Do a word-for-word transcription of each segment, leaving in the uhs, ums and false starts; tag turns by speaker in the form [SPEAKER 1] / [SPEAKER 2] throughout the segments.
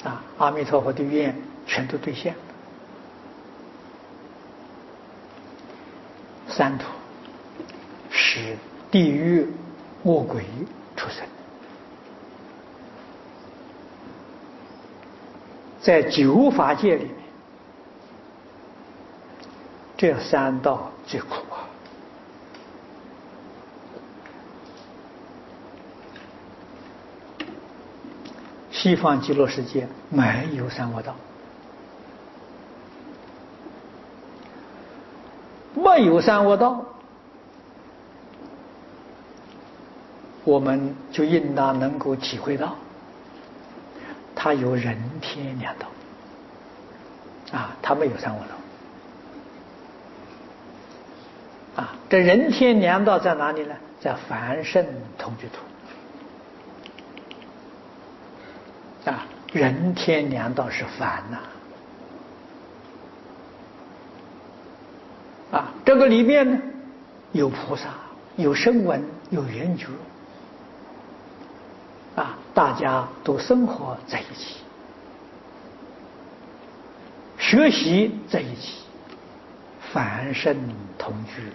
[SPEAKER 1] 啊，阿弥陀佛的愿全都兑现。三途使地狱恶鬼出生，在九法界里面，这三道最苦啊。西方极乐世界没有三恶道，没有三恶道，我们就应当能够体会到，它有人天两道啊，它没有三恶道啊。这人天两道在哪里呢？在凡圣同居土啊，人天两道是凡呐 啊, 啊，这个里面呢有菩萨，有声闻，有缘觉啊，大家都生活在一起，学习在一起，凡圣同居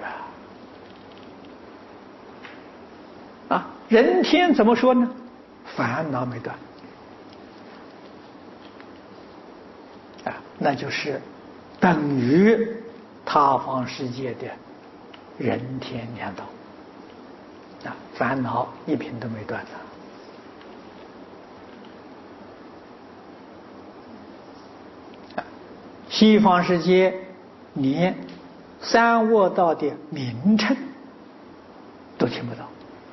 [SPEAKER 1] 啊！啊，人天怎么说呢？烦恼没断啊，那就是等于他方世界的人天两道啊，烦恼一品都没断的。西方世界连三恶道的名称都听不到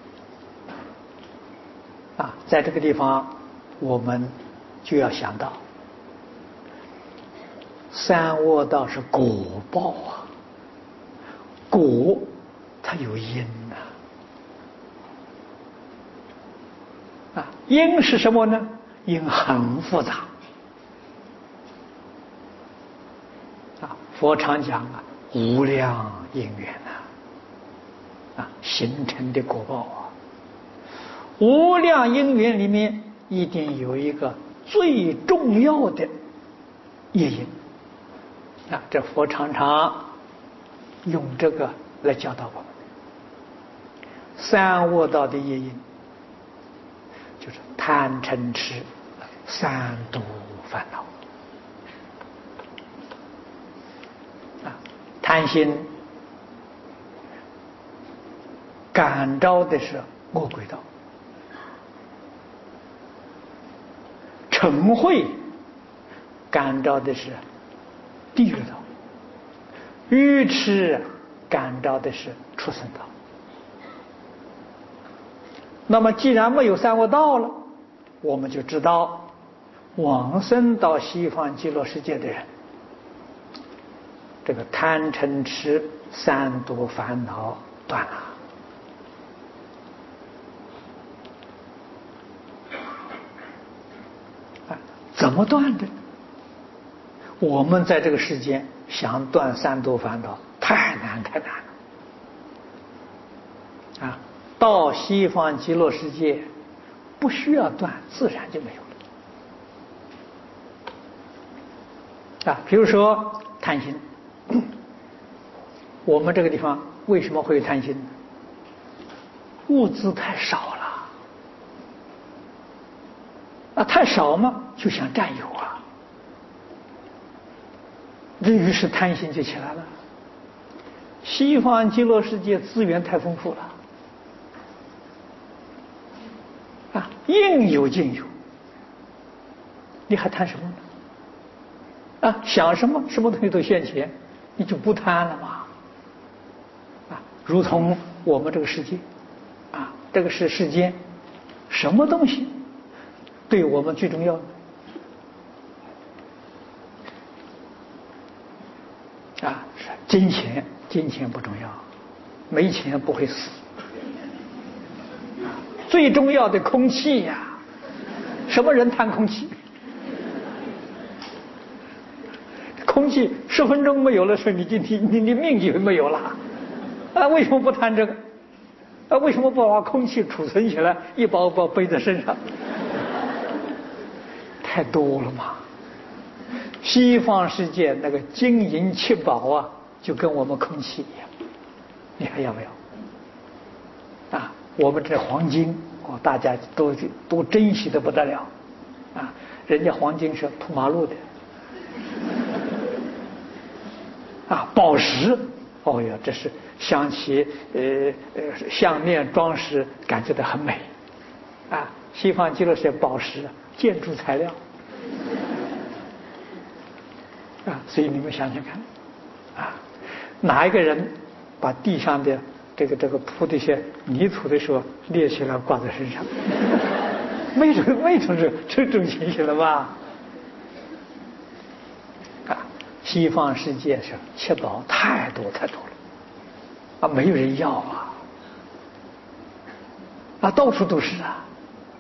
[SPEAKER 1] 啊，在这个地方我们就要想到，三恶道是果报啊，果它有因呐 啊, 啊，因是什么呢？因很复杂。佛常讲啊，无量因缘呐，啊，形成的果报啊，无量因缘里面一定有一个最重要的业因啊，这佛常常用这个来教导我们。三恶道的业因就是贪嗔痴三毒烦恼。贪心感召的是恶鬼道，嗔恚感召的是地狱道，愚痴感召的是畜生道。那么既然没有三恶道了，我们就知道往生到西方极乐世界的人，这个贪嗔痴三毒烦恼断了啊，怎么断的？我们在这个世间想断三毒烦恼太难太难了啊！到西方极乐世界不需要断，自然就没有了啊。比如说贪心，我们这个地方为什么会有贪心呢？物资太少了啊，太少嘛，就想占有啊，这于是贪心就起来了。西方极乐世界资源太丰富了啊，应有尽有，你还贪什么呢？啊，想什么什么东西都现前，你就不贪了嘛。啊，如同我们这个世界，啊，这个是世间，什么东西对我们最重要的？啊，金钱，金钱不重要，没钱不会死。最重要的空气呀，什么人贪空气？空气十分钟没有了时候，你就你你你命就没有了。啊，为什么不贪这个？啊，为什么不把空气储存起来，一包包背在身上？ 太多了嘛。西方世界那个金银七宝啊，就跟我们空气一样，你还要不要？啊，我们这黄金哦，大家都都珍惜的不得了，啊，人家黄金是铺马路的，啊，宝石，哦呀，这是想起呃呃项链装饰，感觉到很美，啊，西方极乐世界宝石建筑材料。啊，所以你们想想看，啊，哪一个人把地上的这个这个铺的一些泥土的时候列起来挂在身上？没种没种这这种情形了吧？啊，西方世界上七宝太多太多了，啊，没有人要啊，啊，到处都是啊，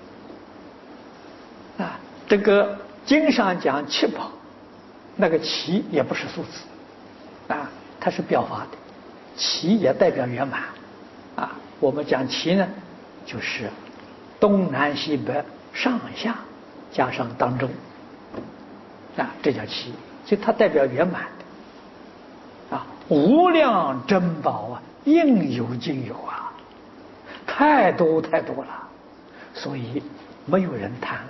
[SPEAKER 1] 啊，这个经上讲七宝。那个七也不是数字，啊，它是表法的，七也代表圆满，啊，我们讲七呢，就是东南西北上下加上当中，啊，这叫七，所以它代表圆满的，啊，无量珍宝啊，应有尽有啊，太多太多了，所以没有人贪了。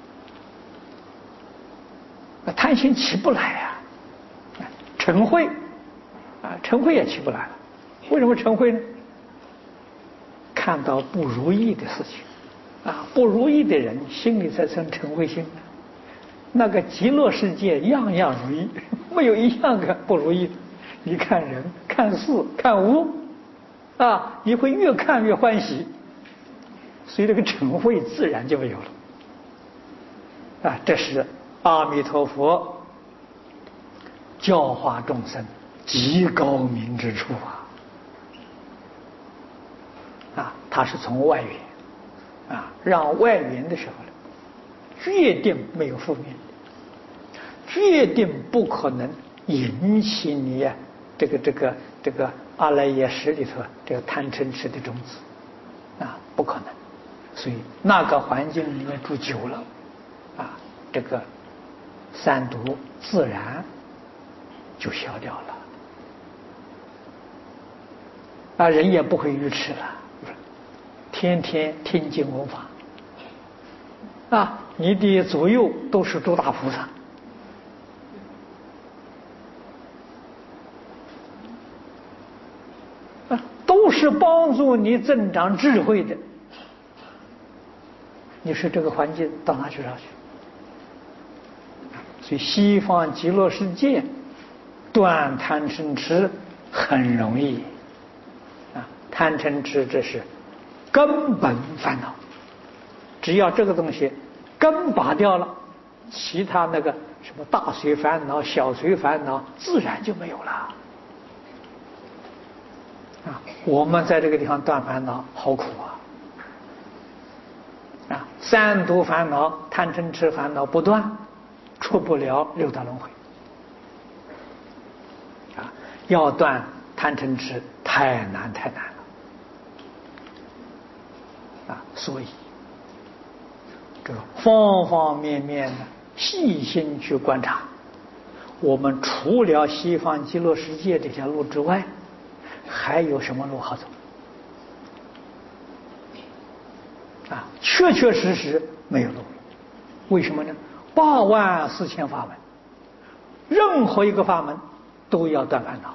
[SPEAKER 1] 贪心起不来啊，嗔恚啊，嗔恚也起不来了。为什么嗔恚呢？看到不如意的事情啊，不如意的人，心里才生嗔恚心。那个极乐世界样样如意，没有一样个不如意的。你看人，看事，看物，啊，你会越看越欢喜，所以这个嗔恚自然就没有了。啊，这是阿弥陀佛教化众生极高明之处啊！啊，他是从外缘啊，让外缘的时候呢，决定没有负面，决定不可能引起你呀、啊、这个这个这个阿赖耶识里头这个贪嗔痴的种子啊，不可能。所以那个环境里面住久了啊，这个三毒自然就消掉了，啊，人也不会愚痴了，天天听经闻法，啊，你的左右都是诸大菩萨，啊，都是帮助你增长智慧的。你说这个环境到哪去上去？所以西方极乐世界断贪嗔痴很容易啊，贪嗔痴这是根本烦恼，只要这个东西根拔掉了，其他那个什么大随烦恼、小随烦恼自然就没有了啊。我们在这个地方断烦恼好苦啊！啊，三毒烦恼、贪嗔痴烦恼不断，出不了六道轮回啊！要断贪嗔痴太难太难了啊！所以这个方方面面的细心去观察，我们除了西方极乐世界这条路之外，还有什么路好走？啊，确确实实没有路。为什么呢？八万四千法门，任何一个法门都要断烦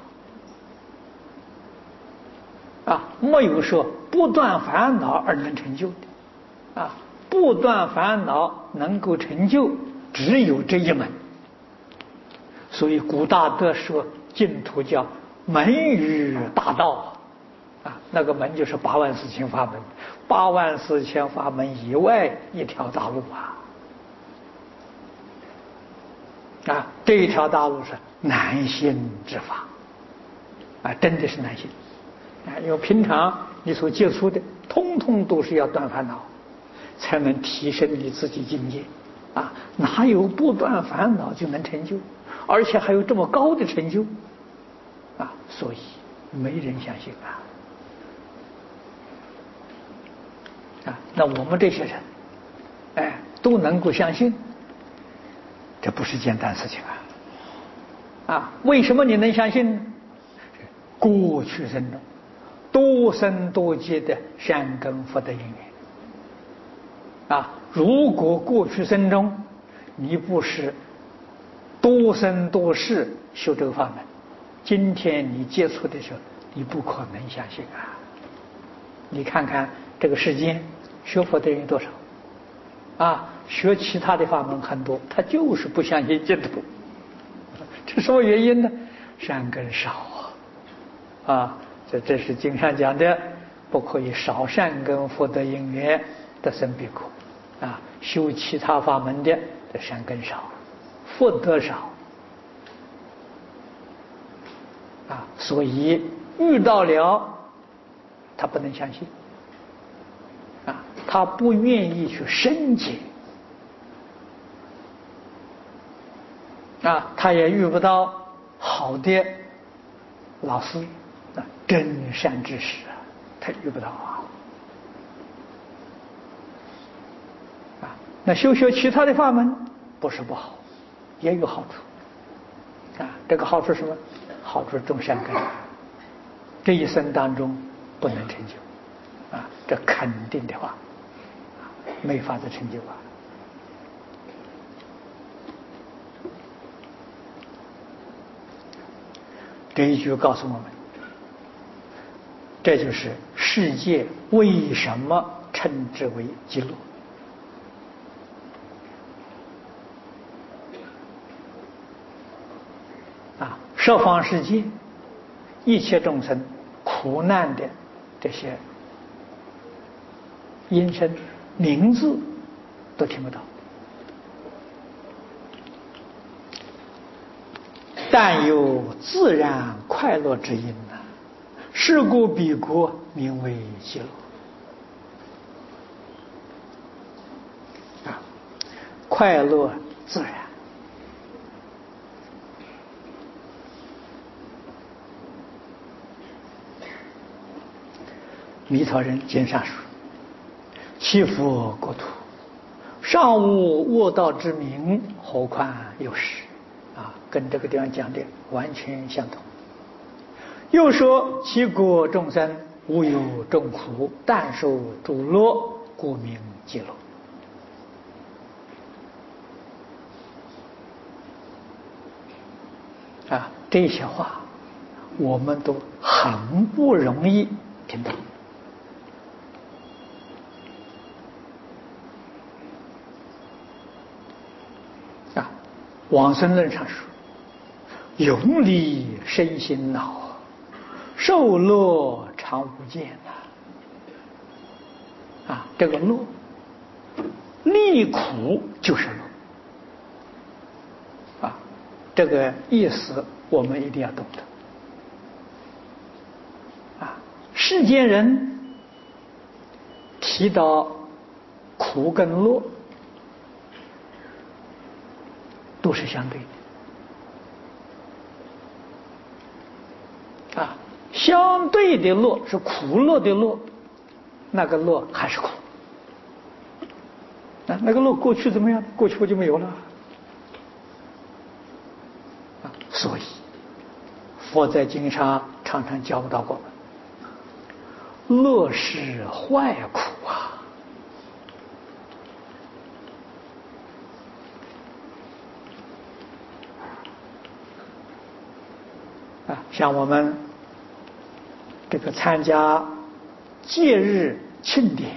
[SPEAKER 1] 恼啊，没有说不断烦恼而能成就的啊，不断烦恼能够成就，只有这一门。所以古大德说净土叫门语大道啊，那个门就是八万四千法门，八万四千法门以外一条大路啊。啊，这一条大路是难行之法，啊，真的是难行，啊，因为平常你所接触的，通通都是要断烦恼，才能提升你自己境界，啊，哪有不断烦恼就能成就，而且还有这么高的成就，啊，所以没人相信啊，啊，那我们这些人，哎，都能够相信。 这不是简单事情啊！啊，为什么你能相信呢？过去生中多生多劫的善根福德因缘啊！如果过去生中你不是多生多世修这个法门，今天你接触的时候，你不可能相信啊！你看看这个世间学佛的人有多少啊？学其他的法门很多，他就是不相信净土。这什么原因呢？善根少啊！啊，这这是经上讲的，不可以少善根福德因缘得生彼国啊！修其他法门的，这善根少，福德少啊，所以遇到了他不能相信啊，他不愿意去深解啊，他也遇不到好的老师啊，真善知识啊，他遇不到啊。啊，那修学其他的法门不是不好，也有好处啊。这个好处是什么？好处种善根，这一生当中不能成就啊，这肯定的话，没法子成就啊。这一句告诉我们，这就是世界为什么称之为极乐啊！十方世界一切众生苦难的这些音声名字都听不到，但有自然快乐之音呐、啊，是故彼国名为极乐啊，快乐自然。弥陀人经上说：“其佛国土，尚无卧道之名，何况有时？”啊，跟这个地方讲的完全相同。又说其国众生无有众苦，但受诸乐，故名极乐。啊，这些话我们都很不容易听到。啊，往生论上说：“永离身心恼，受乐常无间呐。”啊，这个乐，离苦就是乐。啊，这个意思我们一定要懂得。啊，世间人提到苦跟乐，都是相对的。啊，相对的乐是苦乐的乐，那个乐还是苦。啊，那个乐过去怎么样？过去不就没有了？啊，所以佛在经上常常教导我们：乐是坏苦啊！啊，像我们这个参加节日庆典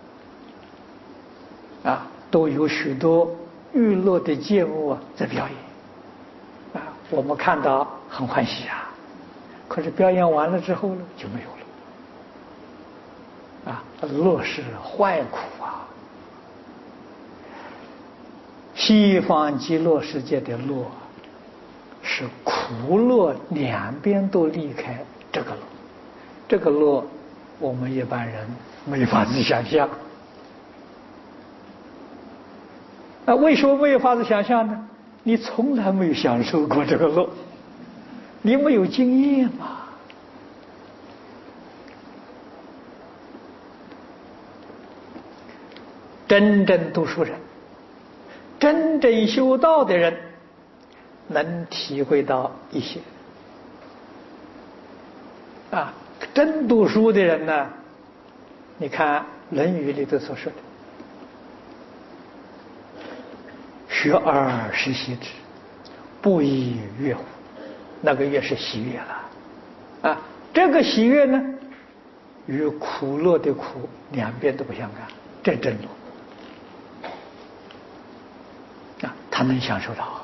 [SPEAKER 1] 啊，都有许多娱乐的节目啊在表演啊，我们看到很欢喜啊。可是表演完了之后呢，就没有了啊。乐是坏苦啊！西方极乐世界的乐是苦乐两边都离开这个乐，这个乐我们一般人没法子想象。那为什么没有法子想象呢？你从来没有享受过这个乐，你没有经验嘛。真正读书人， 真正修道的人能体会到一些啊，真读书的人呢，你看《论语》里头所说的“学而时习之，不亦乐乎”，那个乐是喜悦了啊。这个喜悦呢，与苦乐的苦两边都不相干，这真乐啊，他能享受到。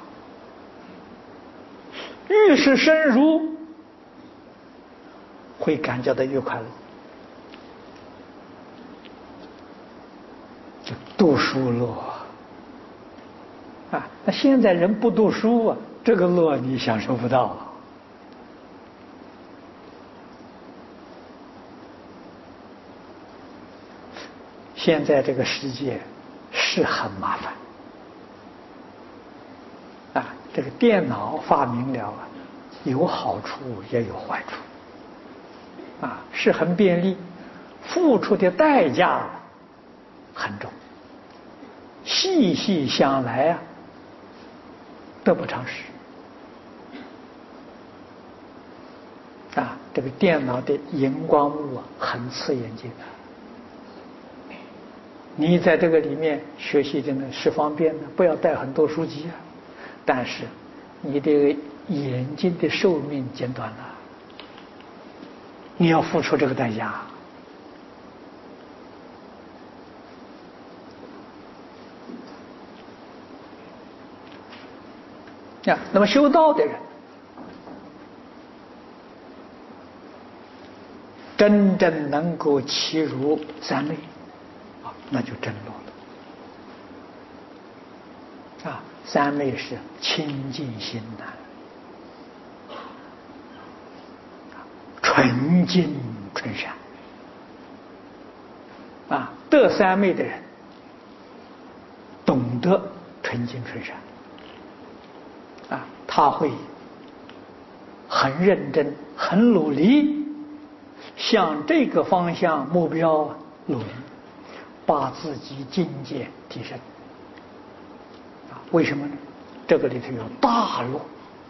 [SPEAKER 1] 越是深入，会感觉到越快乐。就读书乐啊！那现在人不读书啊，这个乐你享受不到。现在这个世界是很麻烦啊！这个电脑发明了啊，有好处也有坏处啊，是很便利，付出的代价很重。细细想来啊，得不偿失啊！这个电脑的荧光幕啊，很刺眼睛的。你在这个里面学习的呢是方便的，不要带很多书籍啊，但是你的眼睛的寿命减短了，你要付出这个代价。啊，那么修道的人，真正能够契入三昧，啊，那就真落了。啊，三昧是清净心呐，纯净纯善。啊，得三昧的人，懂得纯净纯善。啊，他会很认真、很努力，向这个方向目标努力，把自己境界提升。啊，为什么呢？这个里头有大乐。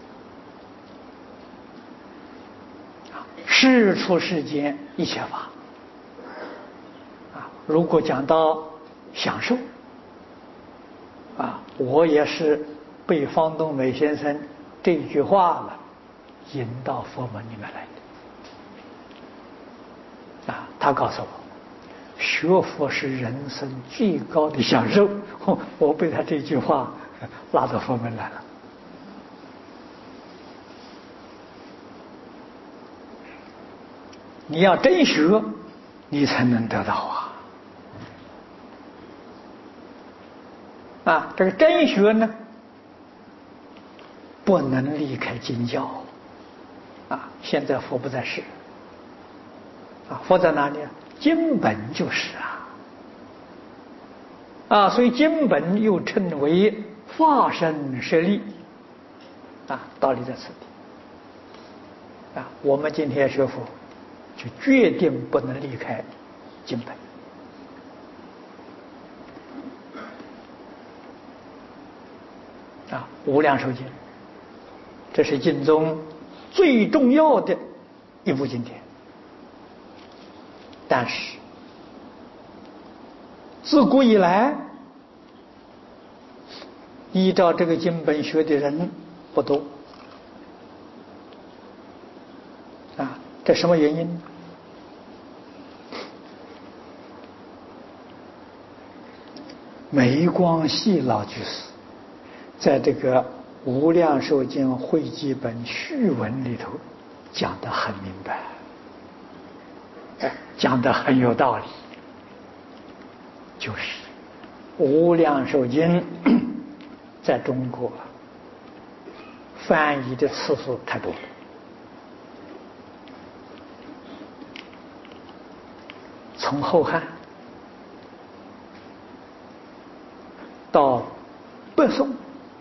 [SPEAKER 1] 啊，事出世间一切法。啊，如果讲到享受，啊，我也是被方东美先生这句话了引到佛门里面来的。啊，他告诉我，学佛是人生最高的享受。我被他这句话拉到佛门来了。你要真学，你才能得到啊！啊，这个真学呢，不能离开经教。啊，现在佛不在世，啊，佛在哪里啊？经本就是啊，啊，所以经本又称为化身舍利，啊，道理在此地。啊，我们今天学佛，就决定不能离开经本。啊，无量寿经，这是经中最重要的一部经典。但是自古以来，依照这个经本学的人不多。啊，这什么原因呢？梅光系老居士在这个《无量寿经汇集本序文》里头讲得很明白，讲得很有道理，就是《无量寿经》在中国翻译的次数太多了。从后汉到北宋，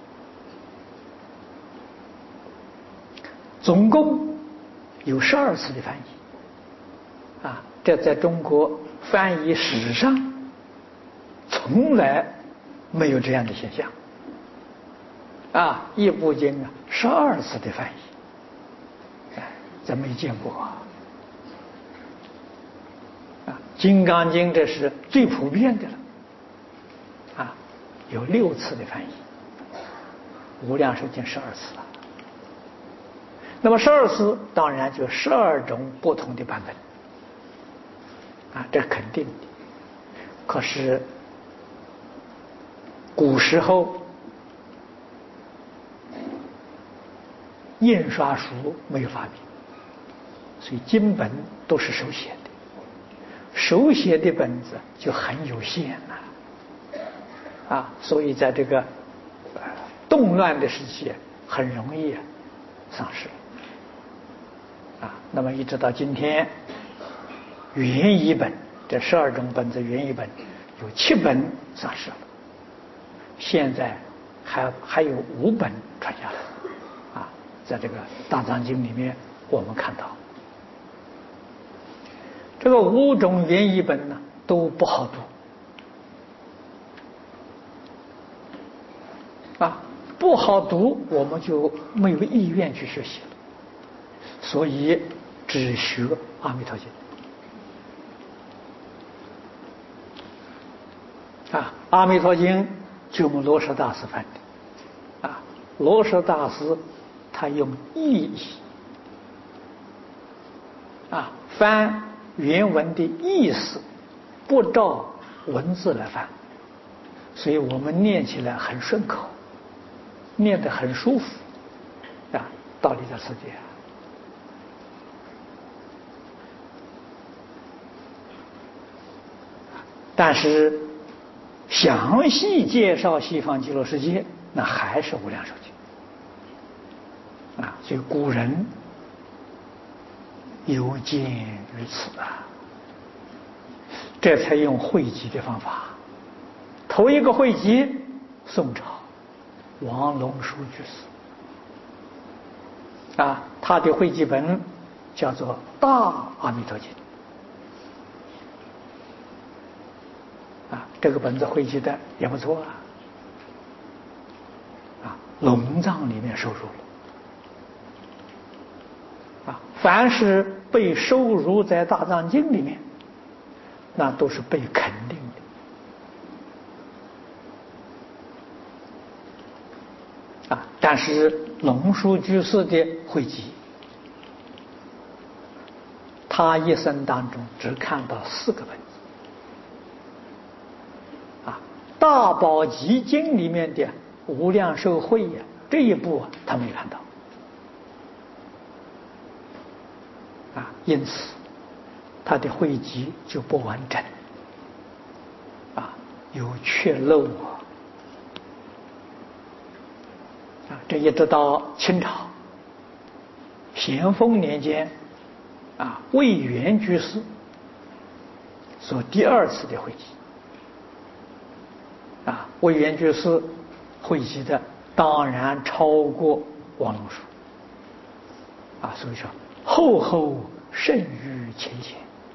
[SPEAKER 1] 总共有十二次的翻译，啊，这在中国翻译史上从来没有这样的现象。 啊，一部经啊，十二次的翻译，哎，咱没见过啊。啊，《金刚经》这是最普遍的了，啊，有六次的翻译，《无量寿经》十二次了。那么十二次当然就十二种不同的版本，啊，这肯定的。可是古时候印刷术没有发明，所以经本都是手写的，手写的本子就很有限了，啊，所以在这个动乱的时期很容易丧失，啊，那么一直到今天，原译本这十二种本子原译本有七本丧失了，现在还还有五本传下来。在这个大藏经里面，我们看到这个五种原译本呢都不好读，啊，不好读，我们就没有意愿去学习了，所以只学《阿弥陀经》啊，《阿弥陀经》就我们罗什大师翻的，啊，罗什大师。他用意义啊翻原文的意思，不照文字来翻，所以我们念起来很顺口，念得很舒服啊。道理在此地啊。但是详细介绍西方极乐世界，那还是《无量寿经》。啊，所以古人有见于此啊，这才用汇集的方法。头一个汇集，宋朝王龙书居士啊，他的汇集本叫做《大阿弥陀经》啊，这个本子汇集的也不错啊，啊，龙藏里面收入了。啊，凡是被收入在大藏经里面，那都是被肯定的啊。但是龙树居士的汇集，他一生当中只看到四个本子啊，《大宝积经》里面的无量寿会呀，这一部啊，他没看到。啊，因此它的汇集就不完整，啊，有缺漏啊，啊，这一直到清朝咸丰年间，啊，魏源居士所第二次的汇集，啊，魏源居士汇集的当然超过王龙书，啊，所以说。厚厚胜于前贤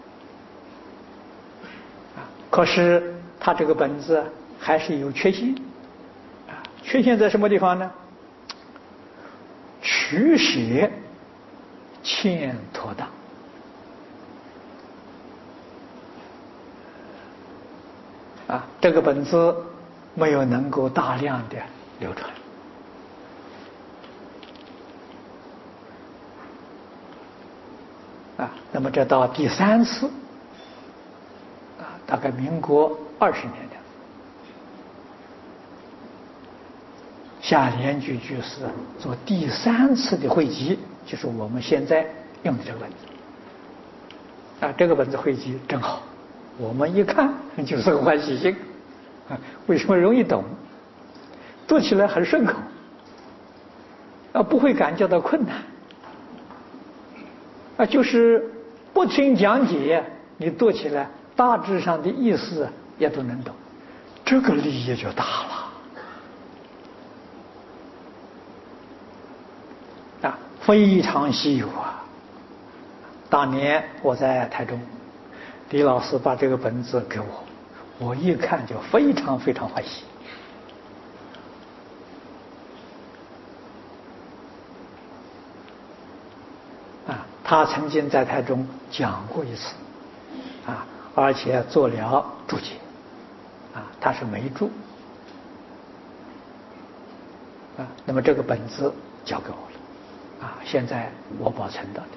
[SPEAKER 1] 啊，可是他这个本子还是有缺陷啊，缺陷在什么地方呢？取舍欠妥当啊，这个本子没有能够大量的流传。啊，那么这到第三次，啊，大概民国二十年的夏莲居居士做第三次的汇集，就是我们现在用的这个本子。啊，这个本子汇集真好，我们一看就是个欢喜心，啊，为什么容易懂？读起来很顺口，啊，不会感觉到困难。啊，就是不听讲解，你读起来大致上的意思也都能懂，这个利益就大了。啊，非常稀有啊！当年我在台中，李老师把这个本子给我，我一看就非常非常欢喜。 他曾经在台中讲过一次，啊，而且做了注解，啊，他是没注，啊，那么这个本子交给我了，啊，现在我保存到的。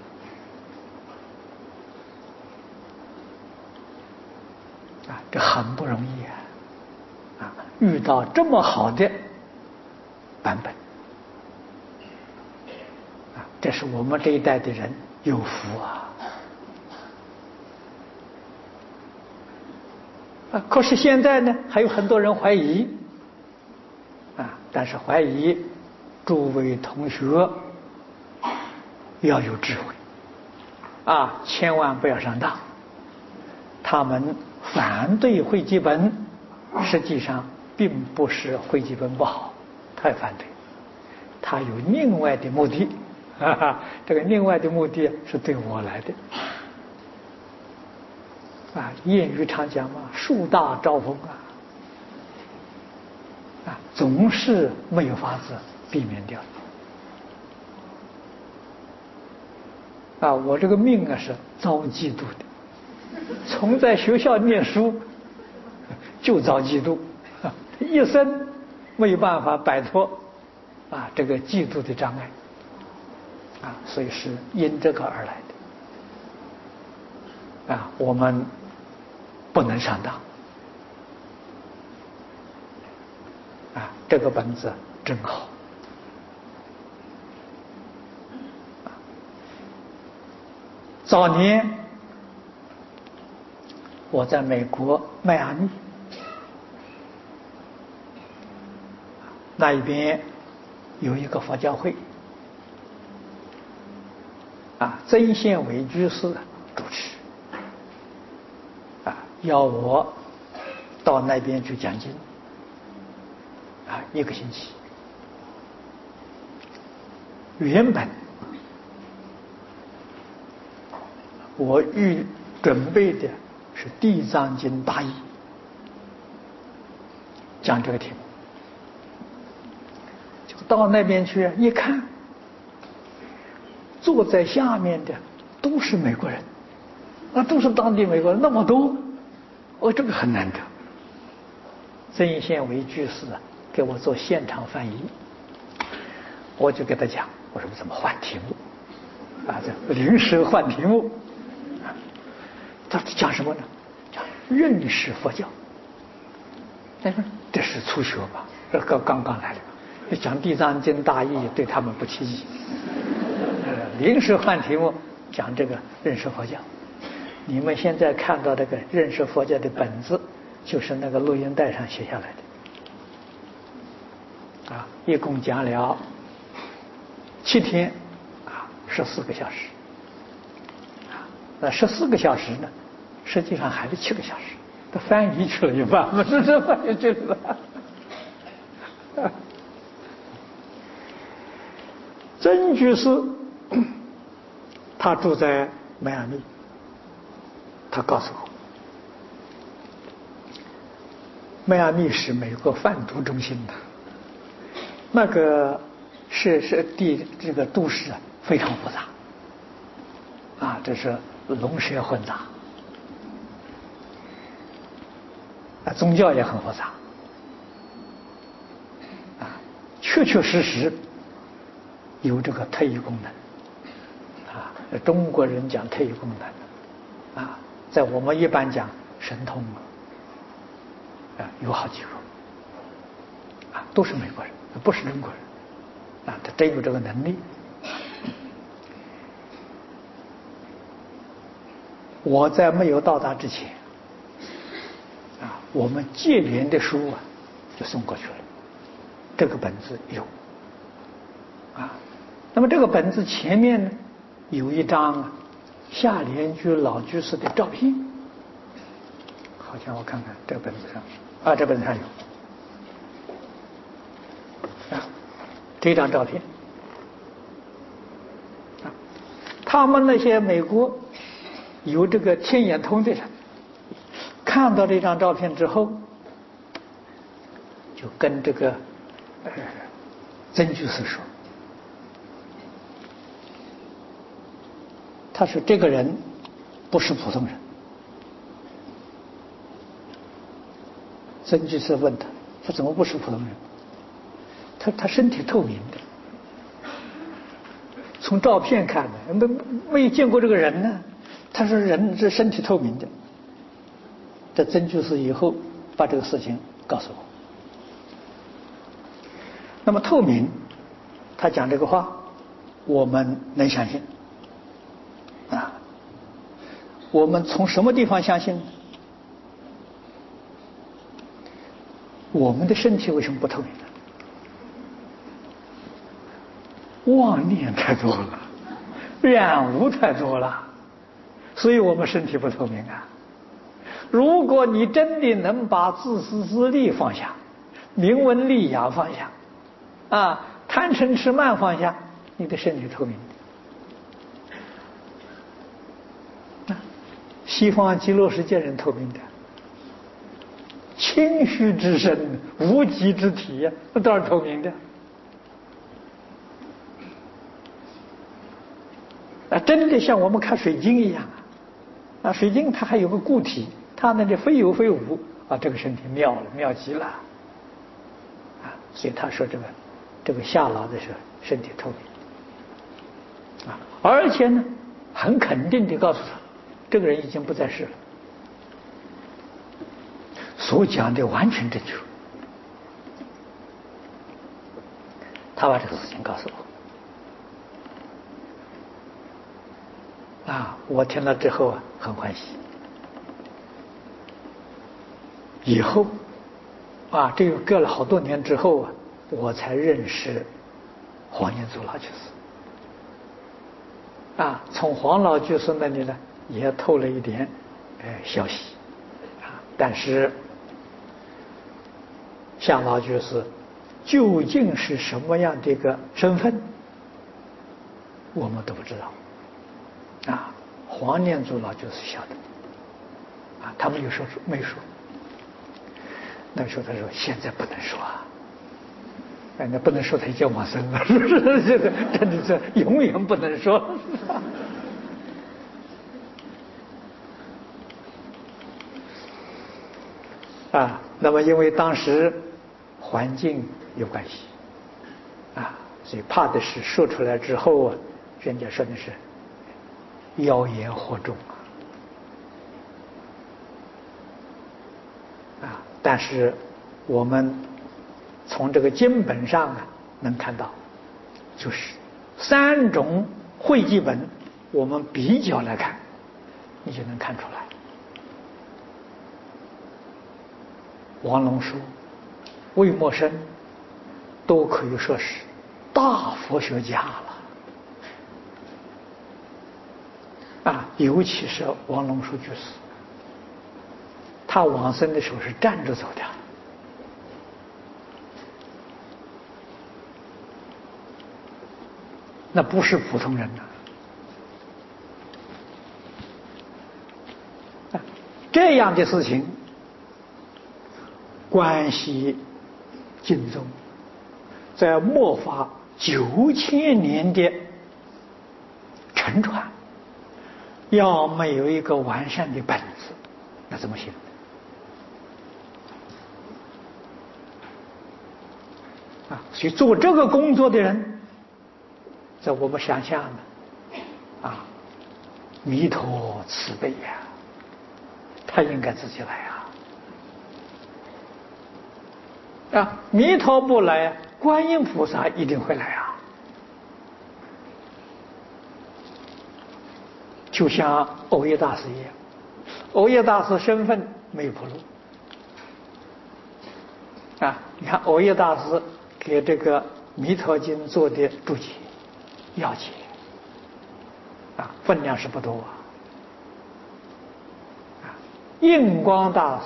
[SPEAKER 1] 啊，这很不容易啊！啊，遇到这么好的版本，啊，这是我们这一代的人有福啊！啊，可是现在呢，还有很多人怀疑，啊，但是怀疑，诸位同学要有智慧，啊，千万不要上当。他们反对汇集本，实际上并不是汇集本不好，他也反对，他有另外的目的，哈哈，这个另外的目的是对我来的。啊，谚语常讲嘛，树大招风啊，啊，总是没有法子避免掉的。啊，我这个命啊是遭嫉妒的。从在学校念书就遭嫉妒，一生没有办法摆脱啊这个嫉妒的障碍，啊，所以是因这个而来的。啊，我们不能上当。啊，这个本子真好。早年我在美国迈阿密那一边有一个佛教会，啊，曾宪伟居士主持，啊，要我到那边去讲经，啊，一个星期。原本我预准备的是《地藏经》大义，讲这个题目。就到那边去一看，坐在下面的都是美国人，啊，都是当地美国人，那么多，哦，这个很难得。曾宪伟居士啊，给我做现场翻译，我就给他讲，我说怎么换题目？啊，这临时换题目。他讲什么呢？讲认识佛教。哎，这是初学吧？这刚刚刚来的，讲《地藏经》大义对他们不起意。呃，临时换题目，讲这个认识佛教。你们现在看到这个认识佛教的本子，就是那个录音带上写下来的。啊，一共讲了七天，啊，十四个小时。那十四个小时呢，实际上还是七个小时，他翻译去了一半，不是这翻译去了。曾居士他住在迈阿密，他告诉我，迈阿密是美国贩毒中心的，那个是是地这个都市啊非常复杂，啊，这是龙蛇混杂，啊，宗教也很复杂，啊，确确实实有这个特异功能，啊，中国人讲特异功能，啊，在我们一般讲神通，啊，有好几个，啊，都是美国人，不是中国人，啊，他真有这个能力。我在没有到达之前，啊，我们戒严的书啊，就送过去了。这个本子有，啊，那么这个本子前面呢，有一张啊，夏莲居老居士的照片，好像我看看这个本子上，啊，这本子上有，啊，这张照片，啊，他们那些美国有这个天眼通的人，看到这张照片之后，就跟这个呃曾居士说， 他说这个人不是普通人。曾居士问他，他怎么不是普通人？他他身体透明的，从照片看的，没没有见过这个人呢。他说人是身体透明的。这曾居士以后把这个事情告诉我。那么透明，他讲这个话，我们能相信啊？我们从什么地方相信呢？我们的身体为什么不透明呢？妄念太多了，染污太多了，所以我们身体不透明啊。如果你真的能把自私自利放下，名闻利养放下，啊，贪嗔痴慢放下，你的身体透明的。西方极乐世界人透明的，清虚之身，无极之体呀，那当然透明的。啊，真的像我们看水晶一样啊，啊，水晶它还有个固体，它那里非有非无啊，这个身体妙了，妙极了啊！所以他说这个这个下牢的时候身体透明啊，而且呢，很肯定地告诉他，这个人已经不在世了，所讲的完全正确。他把这个事情告诉我啊，我听了之后啊，很欢喜。以后啊，这个隔了好多年之后啊，我才认识黄念祖老居士啊，从黄老居士那里呢也透了一点呃消息啊，但是向老居士究竟是什么样的一个身份，我们都不知道啊。黄念祖老居士晓得啊，他们有说没说。那时候他说现在不能说啊，哎，那不能说他已经往生了，是不是？这个真的是永远不能说。啊，那么因为当时环境有关系啊，所以怕的是说出来之后啊，人家说的是妖言惑众啊。但是我们从这个经本上啊能看到，就是三种汇记本，我们比较来看，你就能看出来。王龙书、魏默生都可以说是大佛学家了啊，尤其是王龙书居士，他往生的时候是站着走的，那不是普通人呐、啊！这样的事情关系经宗在末法九千年的沉传，要没有一个完善的本子，那怎么行？啊，所以做这个工作的人，在我们想象的啊，弥陀慈悲呀、啊，他应该自己来啊！啊，弥陀不来，观音菩萨一定会来啊！就像藕益大师一样，藕益大师身份没有暴露啊！你看藕益大师给这个《弥陀经》做的注解、要解啊，分量是不多啊。啊，印光大师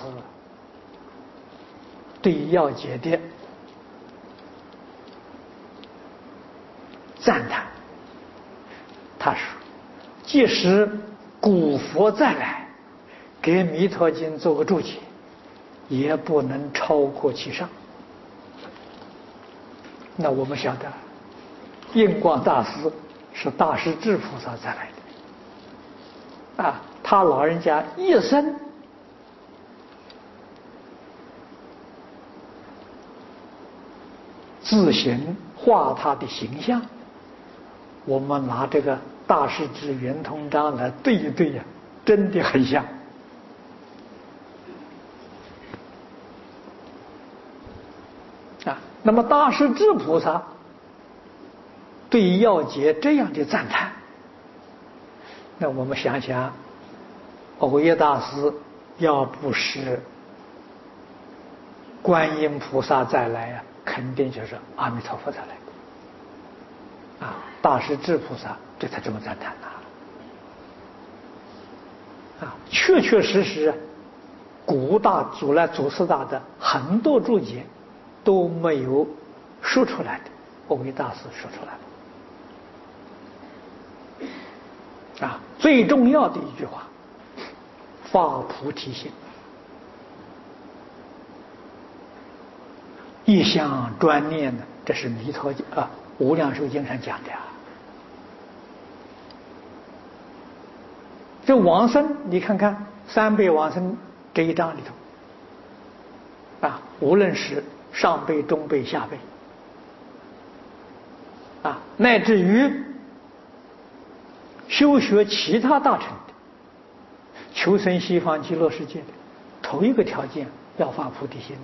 [SPEAKER 1] 对要解的赞叹，他说：“即使古佛再来给《弥陀经》做个注解，也不能超过其上。”那我们晓得，印光大师是大势至菩萨再来的啊，他老人家一生自行画他的形象，我们拿这个大师至圆通章来对一对呀，真的很像。啊，那么大师至菩萨对要解这样的赞叹，那我们想想，藕益大师要不是观音菩萨再来呀、啊，肯定就是阿弥陀佛再来。啊，大师至菩萨这才这么赞叹呐！啊，确确实实，古大祖来祖师大的很多注解都没有说出来的，藕益大师说出来了。啊，最重要的一句话，发菩提心，一向专念呢，这是弥陀啊无量寿经上讲的啊。这往生，你看看三辈往生这一章里头，啊，无论是上辈、中辈、下辈，啊，乃至于修学其他大乘的，求生西方极乐世界的，头一个条件要发菩提心，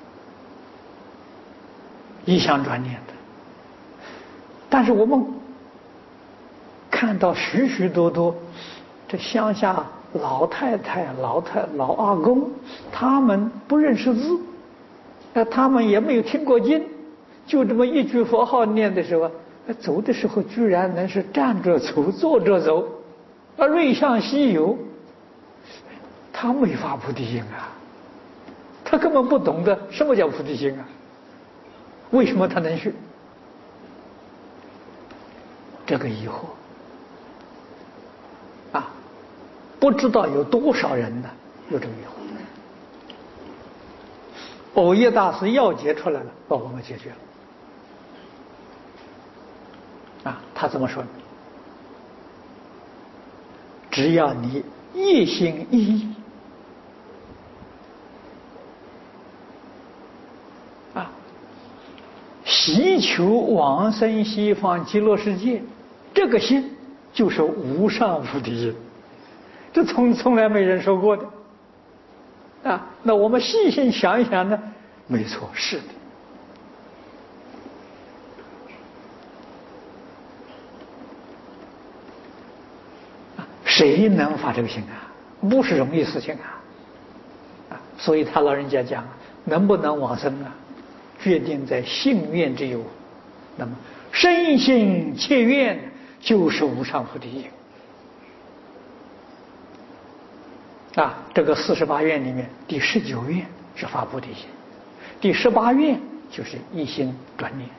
[SPEAKER 1] 一向专念的。但是我们看到许许多多这乡下老太太、老太老阿公，他们不认识字，那他们也没有听过经，就这么一句佛号念的时候，走的时候居然能是站着走、坐着走，啊，瑞相稀有，他没发菩提心啊，他根本不懂得什么叫菩提心啊，为什么他能学？这个疑惑啊，不知道有多少人呢有这个疑惑。藕益大师要解出来了，把我们解决了。啊，他怎么说呢？只要你一心一意啊，希求往生西方极乐世界，这个心就是无上菩提心，这从从来没人说过的啊。那我们细心想一想呢，没错，是的。谁能发这个心啊？不是容易事情啊！啊，所以他老人家讲，能不能往生啊，决定在信愿之有。那么深信切愿就是无上菩提心啊。这个四十八愿里面，第十九愿是发菩提心，第十八愿就是一心专念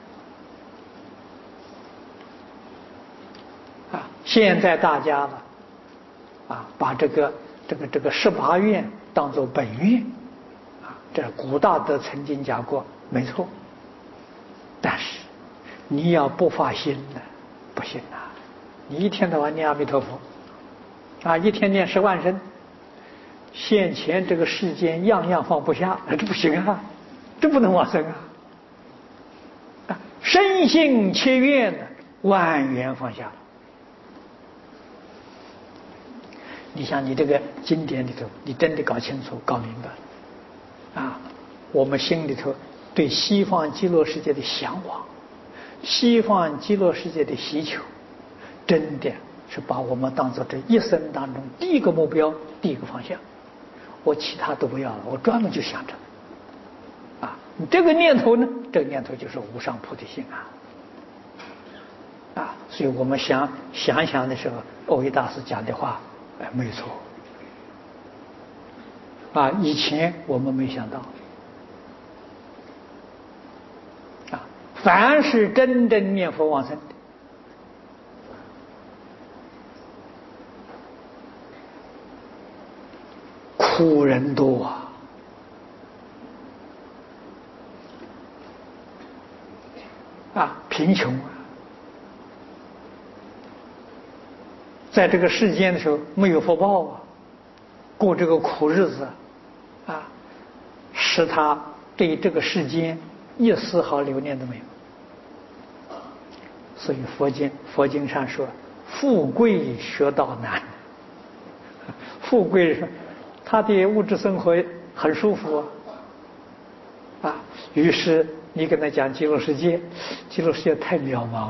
[SPEAKER 1] 啊。现在大家呢？啊，把这个这个这个十八愿当作本愿，啊，这古大德曾经讲过，没错。但是你要不发心呢，不行啊！你一天到晚念阿弥陀佛，啊，一天念十万声，现前这个世间样样放不下，这不行啊，这不能往生啊！啊，深信切愿呢，万缘放下。你想，你这个经典里头，你真的搞清楚、搞明白啊！我们心里头对西方极乐世界的向往，西方极乐世界的需求，真的是把我们当做这一生当中第一个目标、第一个方向。我其他都不要了，我专门就想着啊！你这个念头呢，这个念头就是无上菩提心啊！啊，所以我们想想一想的时候，藕益大师讲的话。哎，没错，啊，以前我们没想到，啊，凡是真正念佛往生的，苦人多啊，啊，贫穷啊， 在这个世间的时候没有福报啊，过这个苦日子啊，使他对这个世间一丝毫留念都没有。所以佛经佛经上说，富贵学道难。富贵他的物质生活很舒服啊，啊，于是你跟他讲极乐世界，极乐世界太渺茫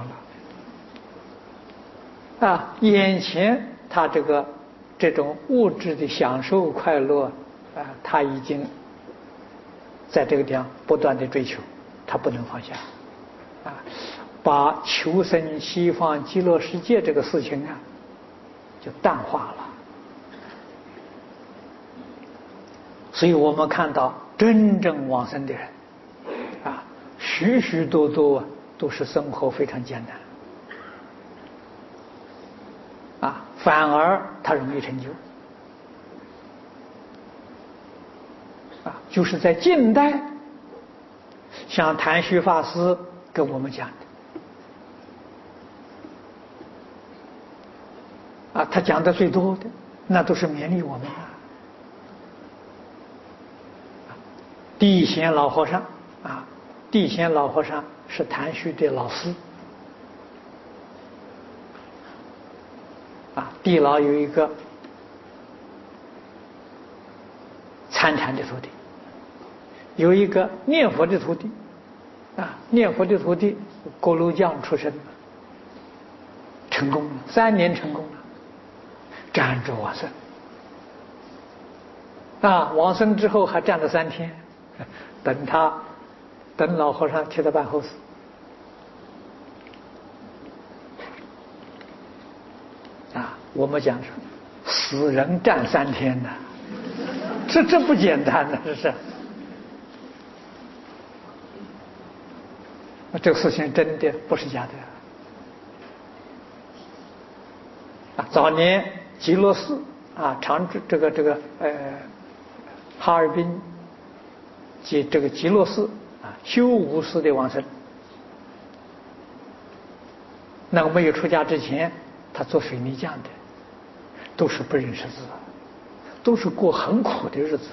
[SPEAKER 1] 了啊，眼前他这个这种物质的享受快乐啊，他已经在这个地方不断的追求，他不能放下啊，把求生西方极乐世界这个事情啊就淡化了。所以我们看到真正往生的人啊，许许多多都是生活非常艰难啊，反而他容易成就啊。就是在近代，像谭旭法师跟我们讲的啊，他讲的最多的那都是勉励我们啊。地贤老和尚啊，地贤老和尚是谭旭的老师啊。地老有一个参禅的徒弟，有一个念佛的徒弟啊。念佛的徒弟锅炉匠出身，成功了，三年成功了，站着往生啊。往生之后还站了三天。等他，等老和尚替他办后事啊！我们讲说，死人站三天呢，这这不简单的，这是。这个事情真的不是假的啊！早年极乐寺啊，常住这个这个呃，哈尔滨。即这个极乐寺啊，修无师的往生，那个没有出家之前，他做水泥匠的，都是不认识字，都是过很苦的日子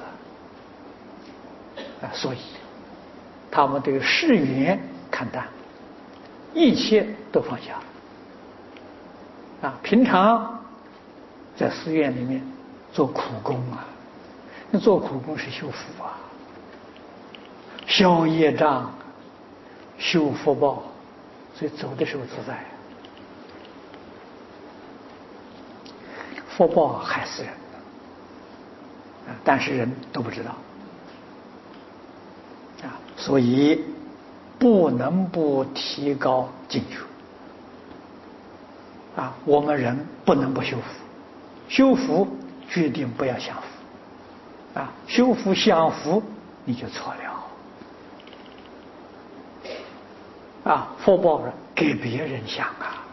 [SPEAKER 1] 啊，所以他们对世缘看淡，一切都放下啊。平常在寺院里面做苦工啊，那做苦工是修福啊。消业障，修福报，所以走的时候自在。福报害死人，但是人都不知道啊，所以不能不提高警觉啊。我们人不能不修福，修福决定不要享福啊，修福享福你就错了。啊，福报了给别人享啊，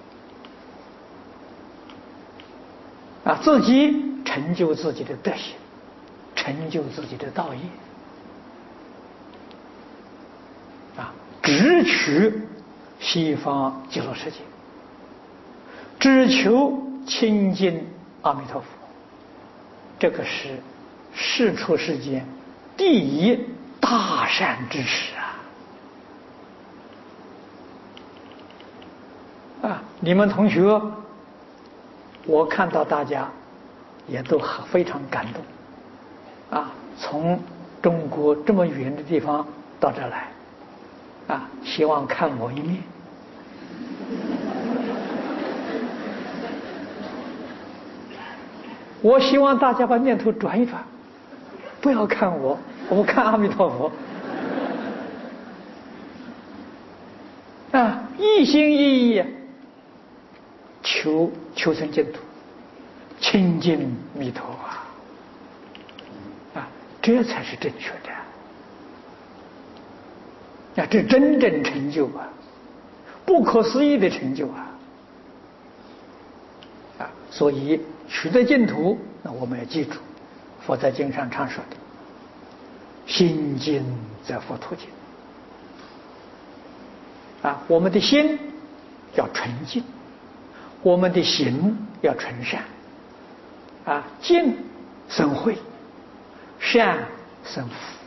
[SPEAKER 1] 啊，自己成就自己的德行，成就自己的道业，啊，只取西方极乐世界，只求亲近阿弥陀佛，这个是世出世间第一大善之事啊。啊，你们同学，我看到大家也都很非常感动，啊，从中国这么远的地方到这来，啊，希望看我一面。我希望大家把念头转一转，不要看我，我们看阿弥陀佛。啊，一心一意求求生净土，亲近弥陀啊！啊，这才是正确的。啊，这真正成就啊，不可思议的成就啊！啊，所以取得净土，那我们要记住，佛在经上常说的“心净则佛土净”。啊，我们的心要纯净，我们的行要纯善，啊，静生慧，善生福。